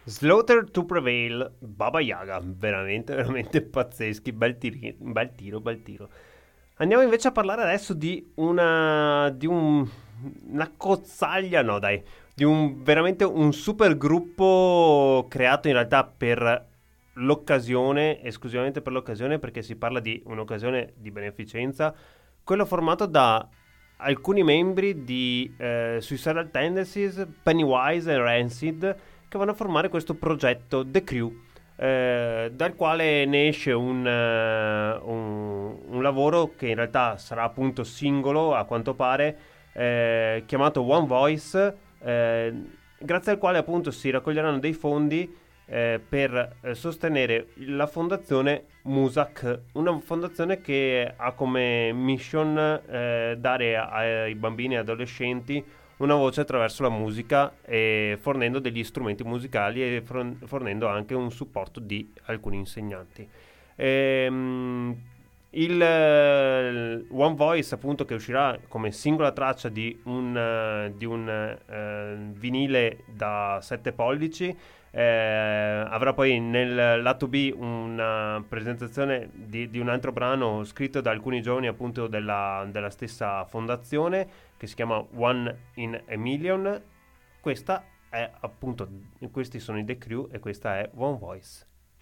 Slaughter to Prevail, Baba Yaga, veramente, veramente pazzeschi, bel, tiri- bel tiro, bel tiro. Andiamo invece a parlare adesso di una, di un, una cozzaglia, no dai, di un veramente un super gruppo creato in realtà per l'occasione, esclusivamente per l'occasione, perché si parla di un'occasione di beneficenza, quello formato da alcuni membri di eh, Suicidal Tendencies, Pennywise e Rancid, che vanno a formare questo progetto The Crew, eh, dal quale ne esce un, eh, un, un lavoro che in realtà sarà appunto singolo a quanto pare, eh, chiamato One Voice, eh, grazie al quale appunto si raccoglieranno dei fondi eh, per eh, sostenere la fondazione Musak, una fondazione che ha come mission eh, dare a- ai bambini e adolescenti una voce attraverso la musica, e fornendo degli strumenti musicali e fron- fornendo anche un supporto di alcuni insegnanti. Ehm, il eh, One Voice, appunto, che uscirà come singola traccia di un, eh, di un eh, vinile da sette pollici, eh, avrà poi nel lato B una presentazione di, di un altro brano scritto da alcuni giovani appunto della, della stessa fondazione, che si chiama One in a Million. Questa è appunto, questi sono i The Crew e questa è One Voice.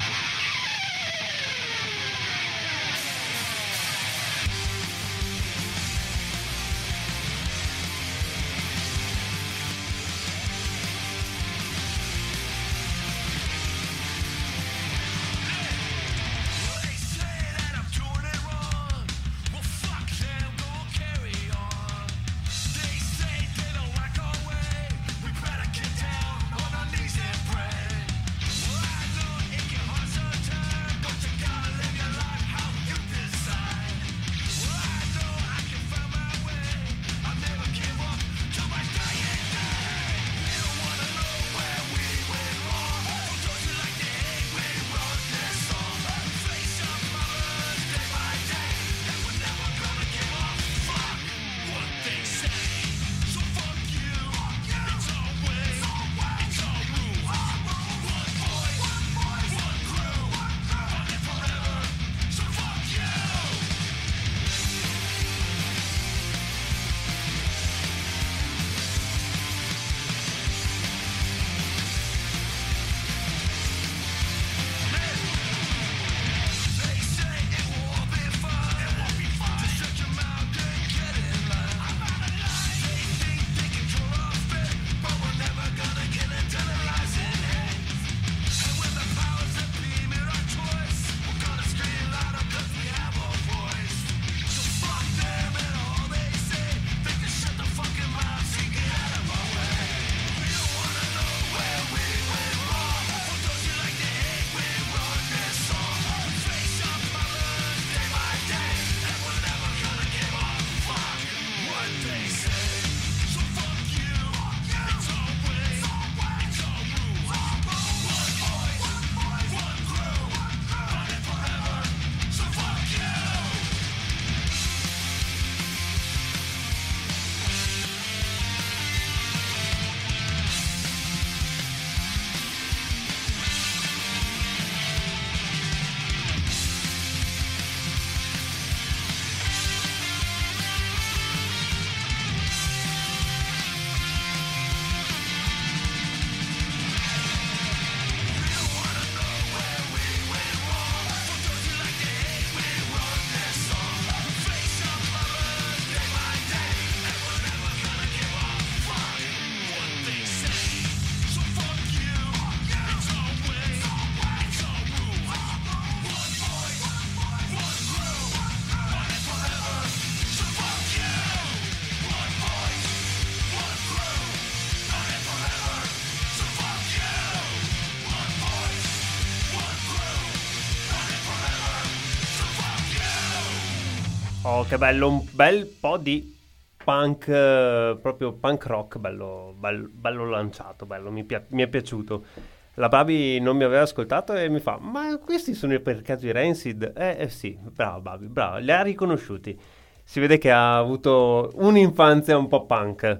Oh, che bello, un bel po' di punk, eh, proprio punk rock, bello, bello, bello lanciato, bello, mi, pia- mi è piaciuto. La Babi non mi aveva ascoltato e mi fa, ma questi sono per caso i Rancid? Eh, eh sì, brava Babi, brava, li ha riconosciuti. Si vede che ha avuto un'infanzia un po' punk.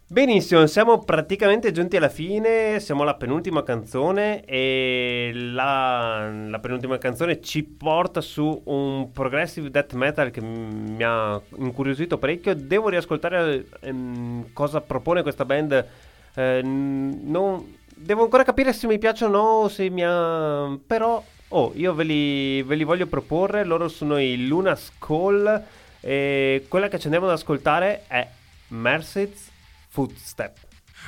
Benissimo, siamo praticamente giunti alla fine, siamo alla penultima canzone e la, la penultima canzone ci porta su un progressive death metal che m- mi ha incuriosito parecchio. Devo riascoltare ehm, cosa propone questa band, eh, non, devo ancora capire se mi piacciono o no, se mi ha... però oh, io ve li, ve li voglio proporre. Loro sono i Luna's Call e quella che ci andiamo ad ascoltare è Mercy's Footstep.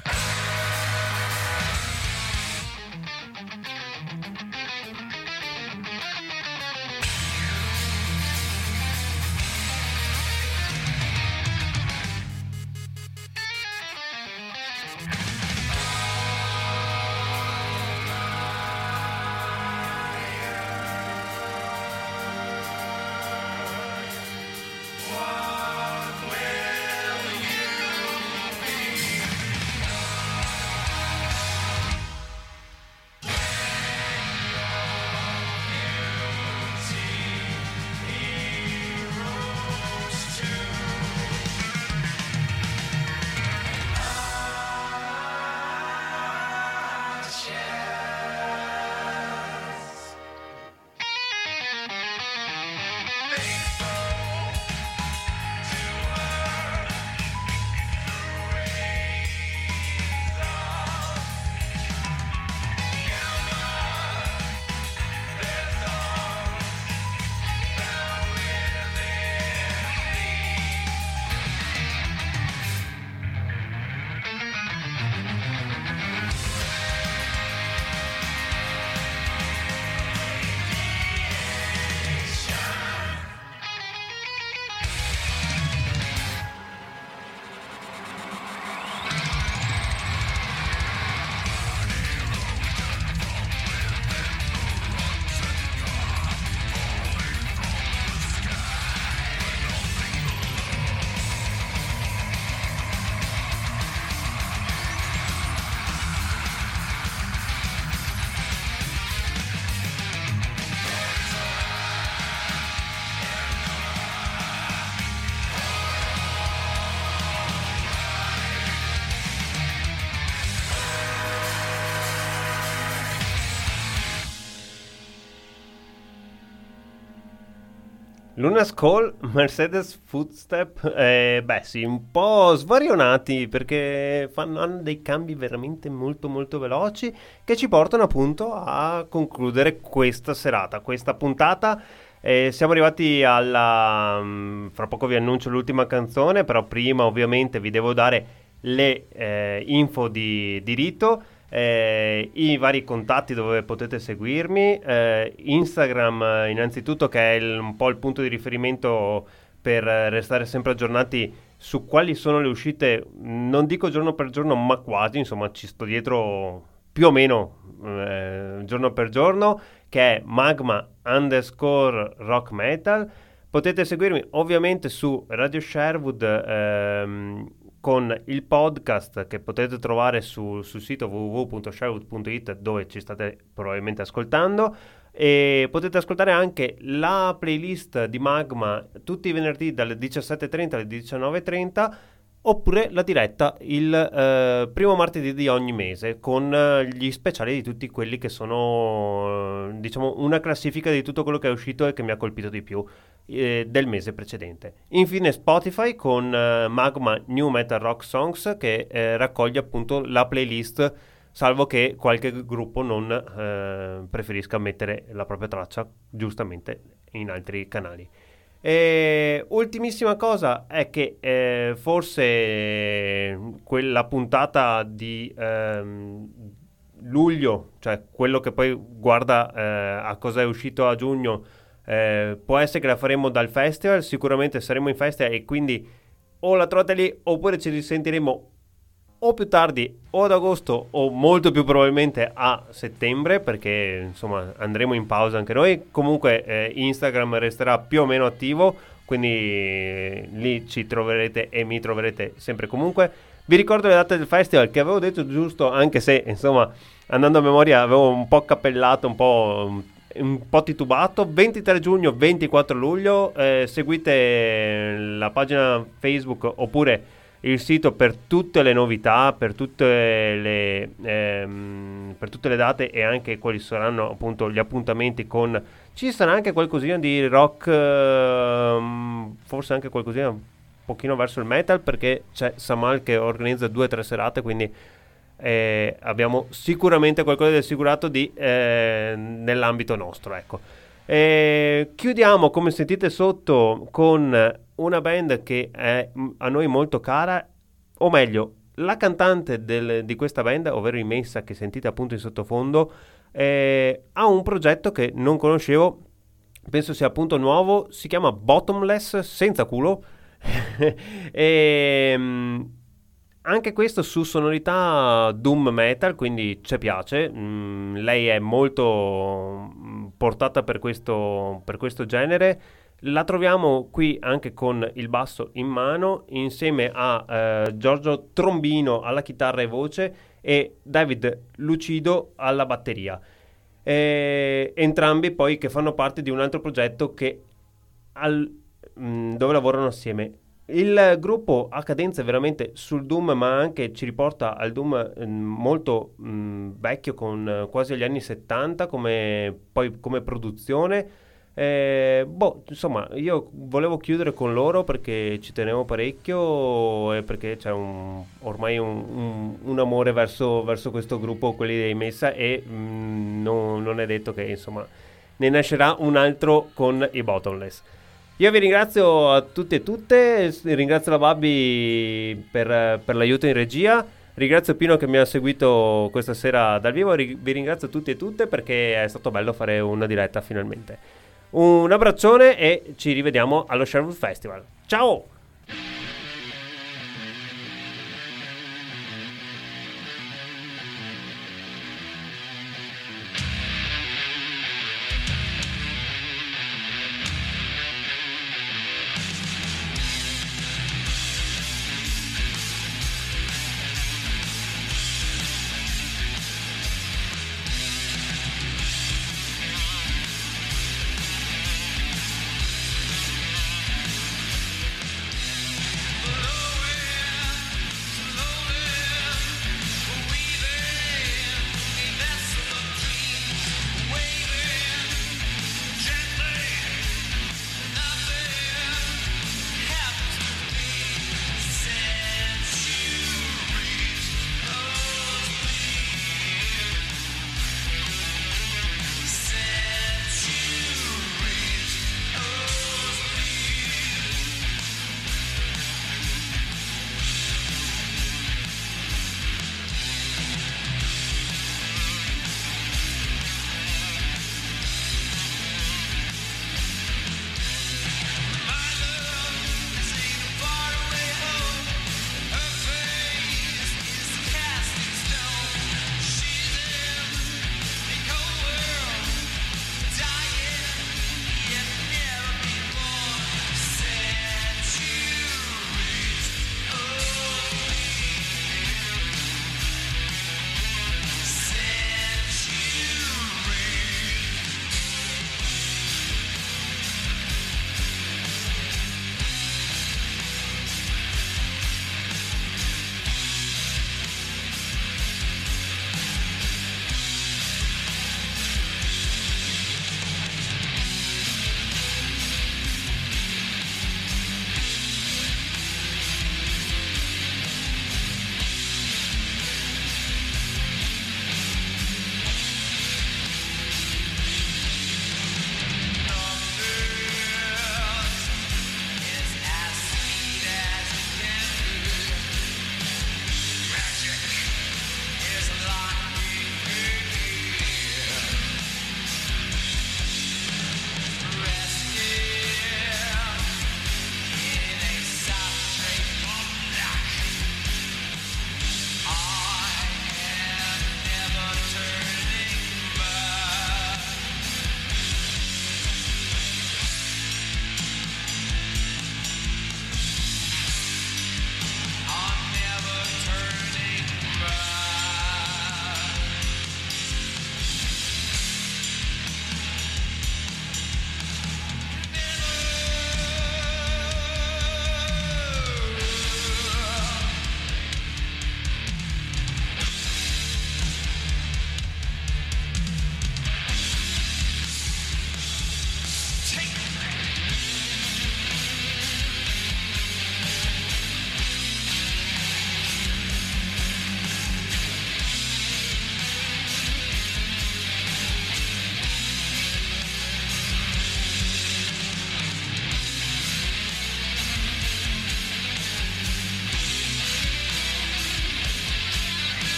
Luna's Call, Mercedes Footstep, eh, beh sì, un po' svarionati perché fanno, hanno dei cambi veramente molto molto veloci che ci portano appunto a concludere questa serata, questa puntata. Eh, siamo arrivati alla... mh, fra poco vi annuncio l'ultima canzone, però prima ovviamente vi devo dare le eh, info di, di Rito. Eh, i vari contatti dove potete seguirmi, eh, Instagram eh, innanzitutto, che è il, un po' il punto di riferimento per eh, restare sempre aggiornati su quali sono le uscite, non dico giorno per giorno ma quasi, insomma ci sto dietro più o meno eh, giorno per giorno, che è magma underscore rock metal. Potete seguirmi ovviamente su Radio Sherwood ehm, con il podcast che potete trovare su, sul sito w w w punto sherwood punto i t, dove ci state probabilmente ascoltando, e potete ascoltare anche la playlist di Magma tutti i venerdì dalle diciassette e trenta alle diciannove e trenta, oppure la diretta il eh, primo martedì di ogni mese con eh, gli speciali di tutti quelli che sono, eh, diciamo, una classifica di tutto quello che è uscito e che mi ha colpito di più eh, del mese precedente. Infine Spotify con eh, Magma New Metal Rock Songs, che eh, raccoglie appunto la playlist, salvo che qualche gruppo non eh, preferisca mettere la propria traccia giustamente in altri canali. E ultimissima cosa è che eh, forse eh, quella puntata di ehm, luglio, cioè quello che poi guarda eh, a cosa è uscito a giugno, eh, può essere che la faremo dal festival. Sicuramente saremo in festival e quindi o la trovate lì oppure ci risentiremo o più tardi o ad agosto o molto più probabilmente a settembre, perché insomma andremo in pausa anche noi. Comunque eh, Instagram resterà più o meno attivo, quindi eh, lì ci troverete e mi troverete sempre comunque. Vi ricordo le date del festival che avevo detto giusto, anche se insomma andando a memoria avevo un po' cappellato, un po' un po' titubato. Ventitré giugno, ventiquattro luglio, eh, seguite la pagina Facebook oppure il sito per tutte le novità, per tutte le, ehm, per tutte le date e anche quali saranno appunto gli appuntamenti con... Ci sarà anche qualcosina di rock, ehm, forse anche qualcosina un pochino verso il metal, perché c'è Samal che organizza due o tre serate, quindi eh, abbiamo sicuramente qualcosa di assicurato di, eh, nell'ambito nostro, ecco. E chiudiamo, come sentite sotto, con una band che è a noi molto cara, o meglio, la cantante del- di questa band, ovvero Imessa, che sentite appunto in sottofondo, eh, ha un progetto che non conoscevo, penso sia appunto nuovo, si chiama Bottomless, senza culo. e, mm, anche questo su sonorità doom metal, quindi ci piace. Mm, lei è molto mm, portata per questo, per questo genere. La troviamo qui anche con il basso in mano, insieme a eh, Giorgio Trombino alla chitarra e voce e David Lucido alla batteria. Eh, entrambi poi che fanno parte di un altro progetto che al- mh, dove lavorano assieme. Il gruppo ha cadenze veramente sul Doom, ma anche ci riporta al Doom mh, molto mh, vecchio, con eh, quasi agli anni settanta come, poi come produzione. Eh, boh, insomma, io volevo chiudere con loro perché ci tenevo parecchio e perché c'è un, ormai un, un- un amore verso, verso questo gruppo, quelli dei Messa, e mh, non, non è detto che insomma ne nascerà un altro con i Bottomless. Io vi ringrazio a tutti e tutte, s- ringrazio la Babbi per, per l'aiuto in regia, ringrazio Pino che mi ha seguito questa sera dal vivo, ri- vi ringrazio tutti e tutte perché è stato bello fare una diretta finalmente. Un abbraccione e ci rivediamo allo Sherwood Festival. Ciao!